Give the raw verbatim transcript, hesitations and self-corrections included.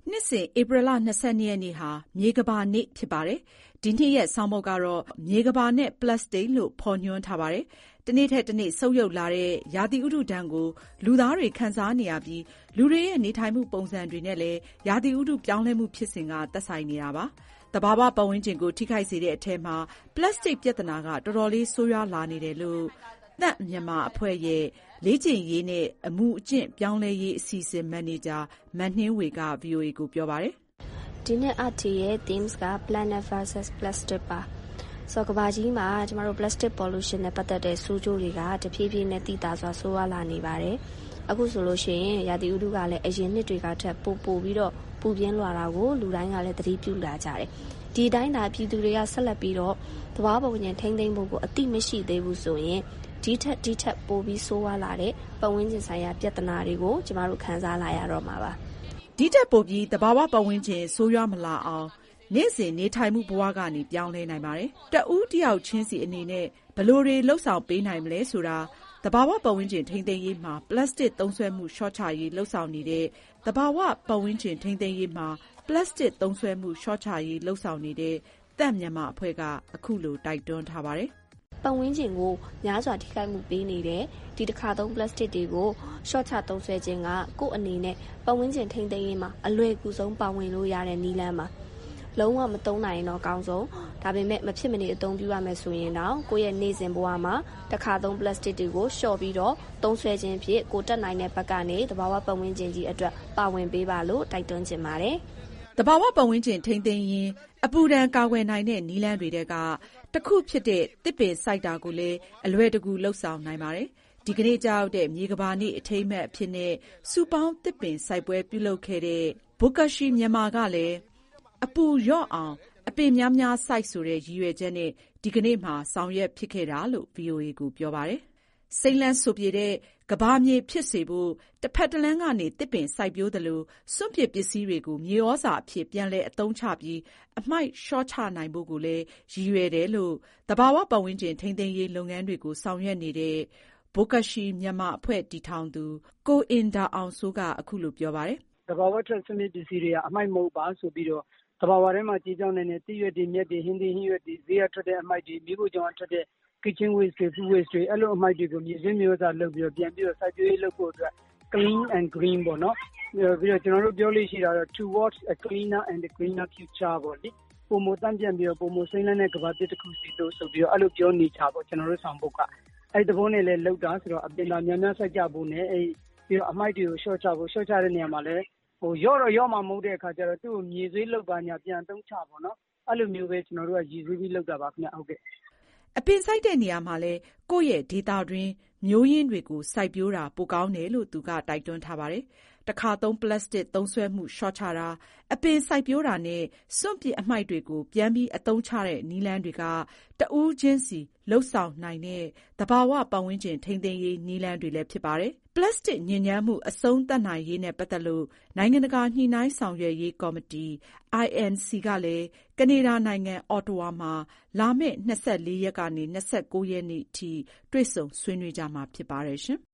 နှစ်စဉ်ဧပြီလ၂၂ရက်နေ့ဟာမြေကမ္ဘာနေ့ဖြစ်ပါတယ်။ ဒီနှစ်ရဲ့ဆောင်းပုဒ်ကတော့မြေကမ္ဘာနဲ့ပလတ်စတစ်လို့ဖော်ညွှန်းထားပါတယ်။ တနေ့ထက်တနေ့ဆုတ်ယုတ်လာတဲ့ရာသီဥတုဒဏ်ကိုလူသားတွေခံစားနေရပြီး လူတွေရဲ့နေထိုင်မှုပုံစံတွေနဲ့လည်းရာသီဥတုပြောင်းလဲမှုဖြစ်စဉ်ကသက်ဆိုင်နေတာပါ။ သဘာဝပတ်ဝန်းကျင်ကိုထိခိုက်စေတဲ့အထဲမှာပလတ်စတစ်ပြဿနာကတော်တော်လေးဆိုးရွားလာနေတယ်လို့ သန့်မြန်မာအဖွဲ့ရဲ့လေ့ကျင့်ရေးနဲ့အမူအကျင့်ပြောင်းလဲရေးအစီအစဉ်မန်နေဂျာမနှင်းဝေက ဗွီအိုအေကိုပြောပါတယ်။ဒီနှစ်အတီရဲ့ themes က Planet versus Plastic ပါ။ဆိုတော့ကမ္ဘာကြီးမှာကျမတို့ plastic pollution နဲ့ပတ်သက်တဲ့ဆိုးကျိုးတွေကတဖြည်းဖြည်းနဲ့သိသာစွာဆိုးရွားလာနေပါတယ်။အခုဆိုလို့ရှိရင်ရာသီဥတုကလည်းအရင်နှစ်တွေကထက်ပိုပိုပြီးတော့ပူပြင်းလာတာကိုလူတိုင်းကလည်းသတိပြုလာကြတယ်။ဒီတိုင်းသာပြည်သူတွေကဆက်လက်ပြီးတော့သဘာဝပတ်ဝန်းကျင်ထိန်းသိမ်းဖို့ကိုအတိမရှိသေးဘူးဆိုရင်ဒီထက်ဒီထက်ပိုပြီးဆိုးရွားလာတဲ့ပတ်ဝန်းကျင်ဆိုင်ရာပြဿနာတွေကိုကျမတို့ခံစားလာရတော့မှာပါ။ဒီထက်ပိုပြီးသဘာဝပတ်ဝန်းကျင်ဆိုးရွားမလာအောင်နေ့စဉ်နေထိုင်မှုဘဝကနေပြောင်းလဲနိုင်ပါတယ်။တဦးတယောက်ချင်းစီအနေနဲ့ဘယ်လိုတွေလှုပ်ဆောင်ပေးနိုင်မလဲဆိုတာသဘာဝပတ်ဝန်းကျင်ထိန်းသိမ်းရေးမှာပလတ်စတစ်သုံးစွဲမှုလျှော့ချရေးလှုပ်ဆောင်နေတဲ့သဘာဝပတ်ဝန်းကျင်ထိန်းသိမ်းရေးမှာပလတ်စတစ်သုံးစွဲမှုလျှော့ချရေးလှုပ်ဆောင်နေတဲ့သန့်မြန်မာအဖွဲ့ကအခုလိုတိုက်တွန်းထားပါတယ်။ပတ်ဝန်းကျင်ကိုများစွာထိခိုက်မှုပေးနေတဲ့ဒီတစ်ခါသုံးပလတ်စတစ်တွေကိုရှော့ချသုံးစွဲခြင်းကကိုယ့်အနေနဲ့ပတ်ဝန်းကျင်ထိန်းသိမ်းရေးမှာအလွယ်ကူဆုံးပါဝင်လို့ရတဲ့နည်းလမ်းပါလုံးဝမသုံးနိုင်ရင်တော့အကောင်းဆုံးဒါပေမဲ့မဖြစ်မနေအသုံးပြုရမယ်ဆိုရင်တော့ကိုယ့်ရဲ့နေ့စဉ်ဘဝမှာတစ်ခါသုံးပလတ်စတစ်တွေကိုရှော့ပြီးတော့သုံးစွဲခြင်းဖြင့်ကိုတက်နိုင်တဲ့ဘက်ကနေသဘာဝပတ်ဝန်းကျင်ကြီးအတွက်ပါဝင်ပေးပါလို့တိုက်တွန်းချင်ပါတယ်သဘာဝပတ်ဝန်းကျင်ထိန်းသိမ်းရင်အပူဒဏ်ကာကွယ်နိုင်တဲ့နည်းလမ်းတွေထဲကတစ်ခုဖြစ်တဲ့သစ်ပင်စိုက်တာကိုလည်းအလွယ်တကူလှုပ်ဆောင်နိုင်ပါတယ်။ဒီကနေ့ကြောက်တဲ့မြေကမ္ဘာနေ့အထိမ်းအမှတ်အဖြစ်နဲ့စုပေါင်းသစ်ပင်စိုက်ပွဲပြုလုပ်ခဲ့တဲ့ဘိုကရှိမြန်မာကလည်းအပူလျော့အောင်အပင်များများစိုက်ဆိုတဲ့ရည်ရွယ်ချက်နဲ့ဒီကနေ့မှာဆောင်ရွက်ဖြစ်ခဲ့တာလို့ ဗွီအိုအေကိုပြောပါတယ်။စိမ်းလန်းစိုပြေတဲ့ကမ္ဘာမြေဖြစ်စေဖို့တစ်ဖက်တစ်လမ်းကနေသစ်ပင်စိုက်ပျိုးသလိုစွန့်ပစ်ပစ္စည်းတွေကိုမြေဩဇာအဖြစ်ပြန်လည်အသုံးချပြီးအမှိုက်လျှော့ချနိုင်ဖို့ကိုလည်းရည်ရွယ်တယ်လို့သဘာဝပတ်ဝန်းကျင်ထိန်းသိမ်းရေးလုပ်ငန်းတွေကိုဆောင်ရွက်နေတဲ့ဘိုကရှိမြန်မာအဖွဲ့တည်ထောင်သူကိုအင်ဒါအောင်စိုးကအခုလိုပြောပါတယ်။သဘာဝထွက်စွန့်ပစ်ပစ္စည်းတွေကအမှိုက်မဟုတ်ပါဆိုပြီးတော့သဘာဝထဲမှာကြေးကြောင်းနေတဲ့တိရွက်တွေမြက်တွေဟင်းသီးဟင်းရွက်တွေဈေးရထွက်တဲ့အမှိုက်တွေမိဖို့ကြောင့်ထွက်တဲ့ kitchen waste တွေ food waste တွေအဲ့လိုအမှိုက်တွေကိုမြေစင်းမျိုးစားလုပ်ပြီးတော့ပြန်ပြီးတော့စိုက်ပျိုးရေးလုပ်ဖို့အတွက် clean and green ပေါ့နော်ပြီးတော့ကျွန်တော်တို့ပြောလို့ရှိတာတော့ towards a cleaner and a greener future ပေါ့လေပုံမတန့်ပြန်ပြီးတော့ပုံမစိမ့်လန်းတဲ့ကမ္ဘာတစ်တစ်ခုစီလို့ဆိုပြီးတော့အဲ့လိုပြောနေချပေါ့ကျွန်တော်တို့ဆောင်ပုတ်ကအဲ့ဒီသဘောနဲ့လည်းလောက်တာဆိုတော့အပင်သာများများစိုက်ကြဖို့နဲ့အဲ့ပြီးတော့အမှိုက်တွေကိုရှော့ချဖို့ရှော့ချတဲ့နေရာမှာလည်းဟိုရော့တော့ရော့မှမဟုတ်တဲ့အခါကျတော့သူ့ကိုမြေသွေးလောက်ပါညာပြန်သုံးချပေါ့နော်အဲ့လိုမျိုးပဲကျွန်တော်တို့ကရည်စူးပြီးလောက်တာပါခင်ဗျဟုတ်ကဲ့အပင်စိုက်တဲ့နေရာမှာလဲကိုယ့်ရဲ့ဒေတာတွင်မျိုးရင်းတွေကိုစိုက်ပျိုးတာပိုကောင်းတယ်လို့သူကတိုက်တွန်းထားပါတယ်။တစ်ခါသုံးပလတ်စတစ်သုံးစွဲမှုလျှော့ချတာအပင်စိုက်ပျိုးတာနဲ့စွန့်ပစ်အမှိုက်တွေကိုပြန်ပြီးအသုံးချတဲ့နည်းလမ်းတွေကတဦးချင်းစီလှုပ်ဆောင်နိုင်တဲ့သဘာဝပတ်ဝန်းကျင်ထိန်းသိမ်းရေးနည်းလမ်းတွေလည်းဖြစ်ပါတယ်။ပလတ်စတစ်ညစ်ညမ်းမှုအဆုံးသတ်နိုင်ရေးနဲ့ပတ်သက်လို့နိုင်ငံတကာညှိနှိုင်းဆောင်ရွက်ရေးကော်မတီ I N C ကလည်းကနေဒါနိုင်ငံအော်တဝါမှာလာမယ့်၂၄ရက်ကနေ၂၉ရက်နေ့အထိတွေ့ဆုံဆွေးနွေးကြမှာဖြစ်ပါတယ်ရှင်။